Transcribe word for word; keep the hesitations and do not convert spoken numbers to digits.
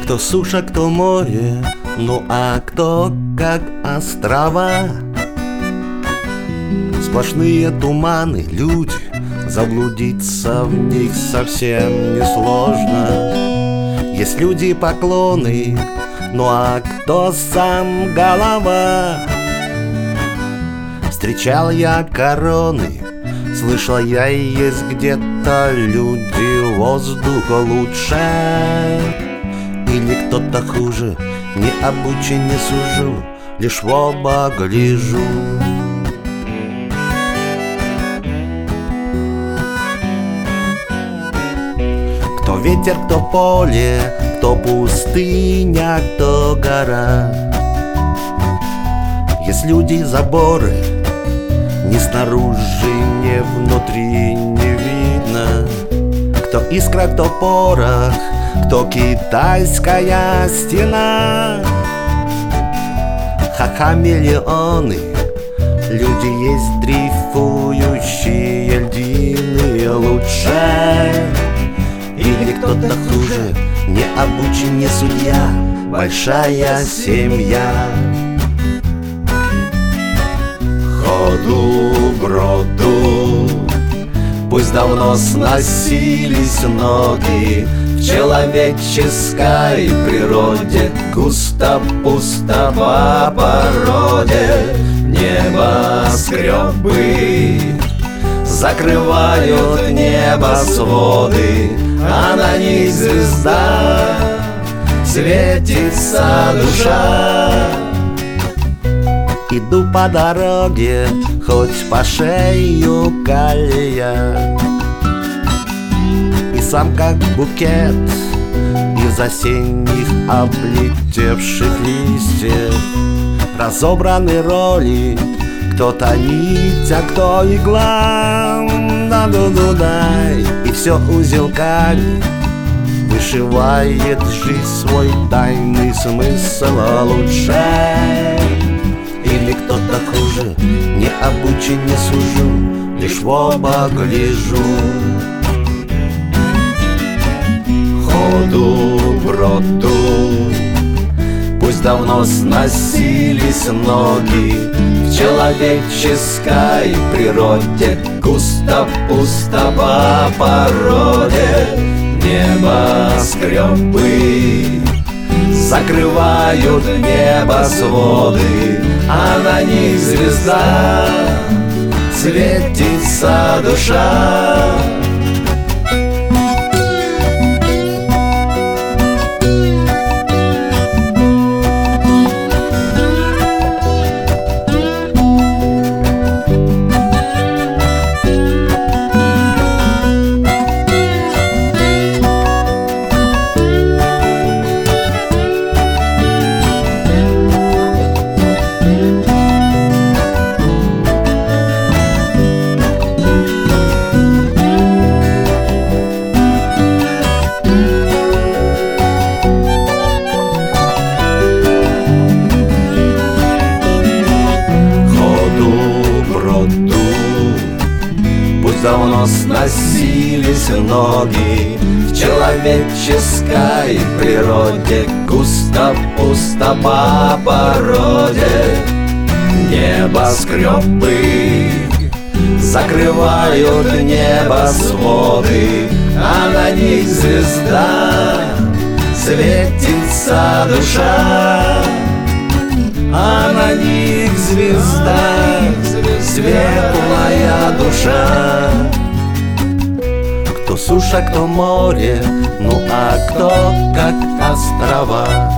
Кто суша, кто море, ну а кто как острова. Сплошные туманы, люди, заблудиться в них совсем несложно. Есть люди поклоны, ну а кто сам голова? Встречал я короны, слышал я, есть где-то люди воздуха лучше. Или кто-то хуже, не обучен, не сужу, лишь в оба гляжу. Кто ветер, кто поле, кто пустыня, кто гора. Есть люди заборы, ни снаружи, ни внутри не видно. Кто искра, кто порох, кто китайская стена. Ха-ха, миллионы, люди есть дрейфующие льдины лучше. Или кто-то хуже, не обучен, не судья, большая семья. Ходу, броду, пусть давно сносились ноги в человеческой природе. Густо-пусто по породе, небоскребы закрывают небосводы, а на них звезда, светится душа. Иду по дороге, хоть по шею колея, и сам как букет из осенних облетевших листьев. Разобраны роли, кто-то нить, а кто игла. Да-ду-ду-дай, и все узелками вышивает жизнь свой тайный смысл лучше. Или кто-то хуже, не обучен, не сужу, лишь в оба гляжу. Ходу, броду, пусть давно сносились ноги в человеческой природе. Густо-пусто по породе, небоскребы закрывают небосводы, а на них звезда, светится душа. Давно сносились ноги в человеческой природе. Густо-пусто по породе, небоскребы закрывают небосводы, а на них звезда, светится душа. А на них звезда, светлая душа. Кто суша, кто море, ну а кто как острова.